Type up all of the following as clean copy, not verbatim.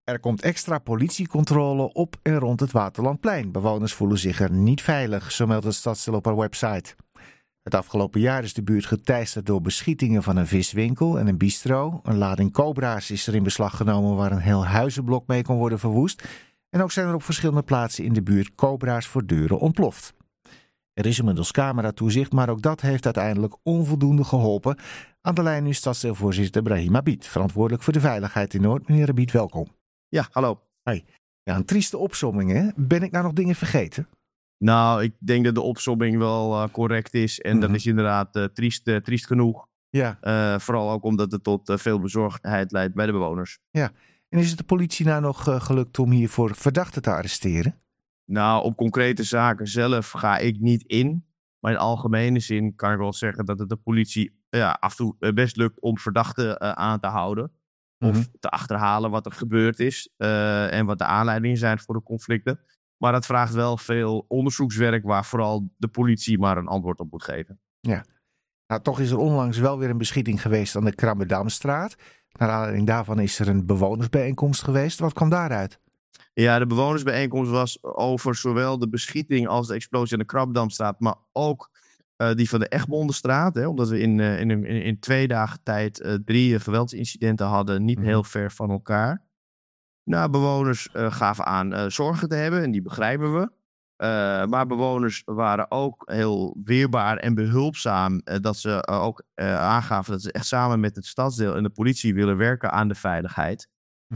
Er komt extra politiecontrole op en rond het Waterlandplein. Bewoners voelen zich er niet veilig, zo meldt het stadsdeel op haar website. Het afgelopen jaar is de buurt geteisterd door beschietingen van een viswinkel en een bistro. Een lading cobra's is er in beslag genomen waar een heel huizenblok mee kon worden verwoest. En ook zijn er op verschillende plaatsen in de buurt cobra's voor deuren ontploft. Er is inmiddels cameratoezicht, maar ook dat heeft uiteindelijk onvoldoende geholpen. Aan de lijn nu stadsdeelvoorzitter Brahim Abid, verantwoordelijk voor de veiligheid in Noord. Meneer Abid, welkom. Ja, hallo. Hoi. Ja, een trieste opsomming, hè? Ben ik nou nog dingen vergeten? Nou, ik denk dat de opsomming wel correct is. En dat is inderdaad triest genoeg. Ja. Vooral ook omdat het tot veel bezorgdheid leidt bij de bewoners. Ja. En is het de politie nou nog gelukt om hiervoor verdachten te arresteren? Nou, op concrete zaken zelf ga ik niet in. Maar in algemene zin kan ik wel zeggen dat het de politie af en toe best lukt om verdachten aan te houden. Of te achterhalen wat er gebeurd is en wat de aanleidingen zijn voor de conflicten. Maar dat vraagt wel veel onderzoekswerk waar vooral de politie maar een antwoord op moet geven. Ja. Nou, toch is er onlangs wel weer een beschieting geweest aan de Krabbedamstraat. Naar aanleiding daarvan is er een bewonersbijeenkomst geweest. Wat kwam daaruit? Ja, de bewonersbijeenkomst was over zowel de beschieting als de explosie aan de Krabbedamstraat, maar ook die van de Egmondenstraat. Hè, omdat we in 2 dagen tijd 3 geweldsincidenten hadden, niet heel ver van elkaar. Nou, bewoners gaven aan zorgen te hebben en die begrijpen we. Maar bewoners waren ook heel weerbaar en behulpzaam. Dat ze ook aangaven dat ze echt samen met het stadsdeel en de politie willen werken aan de veiligheid.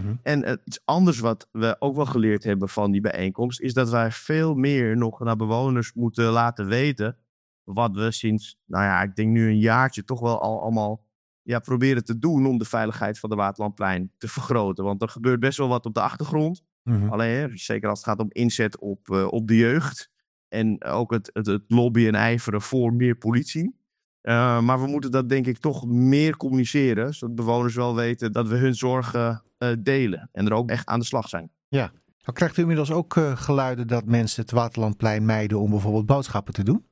En iets anders wat we ook wel geleerd hebben van die bijeenkomst is dat wij veel meer nog naar bewoners moeten laten weten wat we sinds, ik denk nu een jaartje toch wel al allemaal proberen te doen om de veiligheid van de Waterlandplein te vergroten. Want er gebeurt best wel wat op de achtergrond. Alleen, zeker als het gaat om inzet op de jeugd. En ook het lobbyen en ijveren voor meer politie. Maar we moeten dat denk ik toch meer communiceren. Zodat bewoners wel weten dat we hun zorgen delen. En er ook echt aan de slag zijn. Ja. Nou, krijgt u inmiddels ook geluiden dat mensen het Waterlandplein mijden om bijvoorbeeld boodschappen te doen?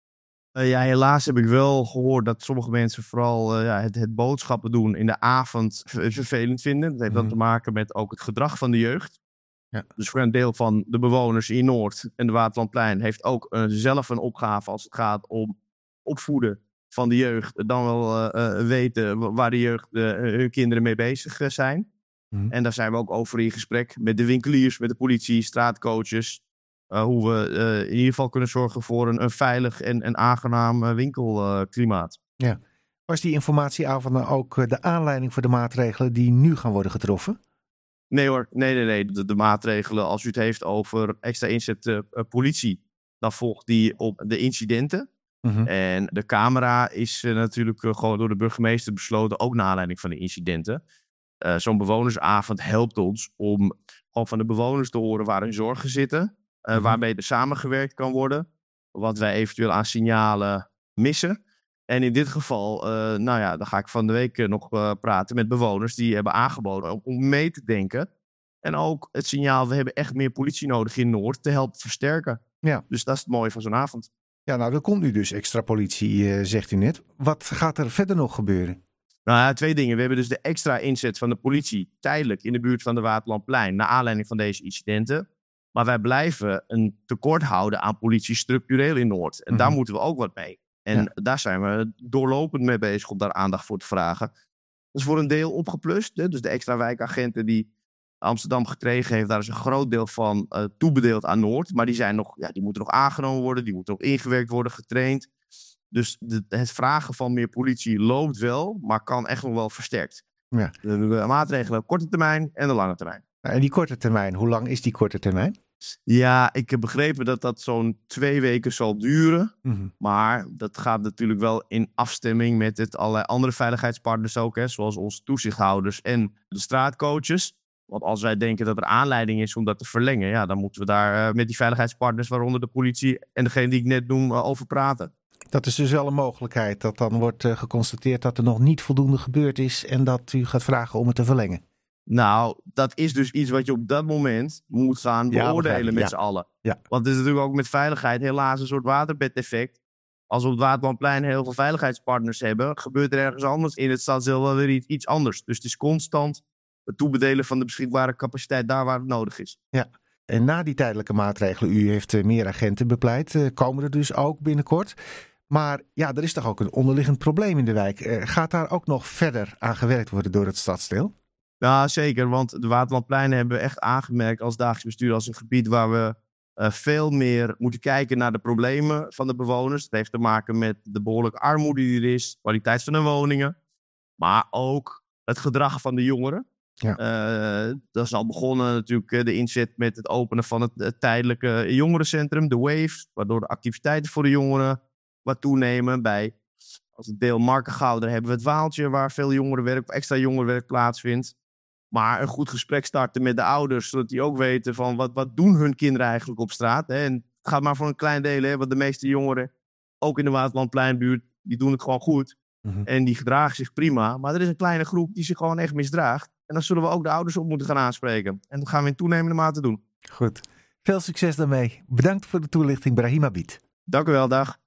Helaas heb ik wel gehoord dat sommige mensen vooral het boodschappen doen in de avond vervelend vinden. Dat heeft dan te maken met ook het gedrag van de jeugd. Ja. Dus voor een deel van de bewoners in Noord en de Waterlandplein heeft ook zelf een opgave als het gaat om opvoeden van de jeugd. Dan wel weten waar de jeugd hun kinderen mee bezig zijn. En daar zijn we ook over in gesprek met de winkeliers, met de politie, straatcoaches. Hoe we in ieder geval kunnen zorgen voor een veilig en aangenaam winkelklimaat. Ja. Was die informatieavond dan ook de aanleiding voor de maatregelen die nu gaan worden getroffen? Nee hoor, nee. De maatregelen, als u het heeft over extra inzet politie, dan volgt die op de incidenten. En de camera is natuurlijk gewoon door de burgemeester besloten, ook naar aanleiding van de incidenten. Zo'n bewonersavond helpt ons om gewoon van de bewoners te horen waar hun zorgen zitten. Waarmee er samengewerkt kan worden. Wat wij eventueel aan signalen missen. En in dit geval, dan ga ik van de week nog praten met bewoners die hebben aangeboden om mee te denken. En ook het signaal, we hebben echt meer politie nodig in Noord te helpen versterken. Ja. Dus dat is het mooie van zo'n avond. Ja, nou, er komt nu dus extra politie, zegt u net. Wat gaat er verder nog gebeuren? Nou ja, 2 dingen. We hebben dus de extra inzet van de politie tijdelijk in de buurt van de Waterlandplein naar aanleiding van deze incidenten. Maar wij blijven een tekort houden aan politie structureel in Noord. En daar moeten we ook wat mee. En daar zijn we doorlopend mee bezig om daar aandacht voor te vragen. Dat is voor een deel opgeplust. Hè? Dus de extra wijkagenten die Amsterdam gekregen heeft, daar is een groot deel van toebedeeld aan Noord. Maar die moeten nog aangenomen worden, die moeten nog ingewerkt worden, getraind. Dus het vragen van meer politie loopt wel, maar kan echt nog wel versterkt. Ja. De maatregelen op korte termijn en de lange termijn. En die korte termijn, hoe lang is die korte termijn? Ja, ik heb begrepen dat dat zo'n 2 weken zal duren. Maar dat gaat natuurlijk wel in afstemming met allerlei andere veiligheidspartners ook. Hè, zoals onze toezichthouders en de straatcoaches. Want als wij denken dat er aanleiding is om dat te verlengen, dan moeten we daar met die veiligheidspartners, waaronder de politie en degene die ik net noem, over praten. Dat is dus wel een mogelijkheid dat dan wordt geconstateerd dat er nog niet voldoende gebeurd is en dat u gaat vragen om het te verlengen. Nou, dat is dus iets wat je op dat moment moet gaan beoordelen met z'n allen. Ja. Want het is natuurlijk ook met veiligheid helaas een soort waterbedeffect. Als we op het Waterlandplein heel veel veiligheidspartners hebben, gebeurt er ergens anders in het stadsdeel wel weer iets anders. Dus het is constant het toebedelen van de beschikbare capaciteit daar waar het nodig is. Ja. En na die tijdelijke maatregelen, u heeft meer agenten bepleit, komen er dus ook binnenkort. Maar ja, er is toch ook een onderliggend probleem in de wijk. Gaat daar ook nog verder aan gewerkt worden door het stadsdeel? Ja, zeker, want de Waterlandpleinen hebben we echt aangemerkt als dagelijks bestuur als een gebied waar we veel meer moeten kijken naar de problemen van de bewoners. Het heeft te maken met de behoorlijke armoede die er is, kwaliteit van de woningen, maar ook het gedrag van de jongeren. Ja. Dat is al begonnen natuurlijk de inzet met het openen van het tijdelijke jongerencentrum, de WAVE, waardoor de activiteiten voor de jongeren wat toenemen. Als het deel Markengouw, hebben we het Waaltje, waar veel jongerenwerk, extra jongerenwerk plaatsvindt. Maar een goed gesprek starten met de ouders, zodat die ook weten van wat doen hun kinderen eigenlijk op straat. Hè? En het gaat maar voor een klein deel, hè, want de meeste jongeren, ook in de Waterlandpleinbuurt, die doen het gewoon goed. Mm-hmm. En die gedragen zich prima. Maar er is een kleine groep die zich gewoon echt misdraagt. En dan zullen we ook de ouders op moeten gaan aanspreken. En dat gaan we in toenemende mate doen. Goed. Veel succes daarmee. Bedankt voor de toelichting, Brahim Abid. Dank u wel, dag.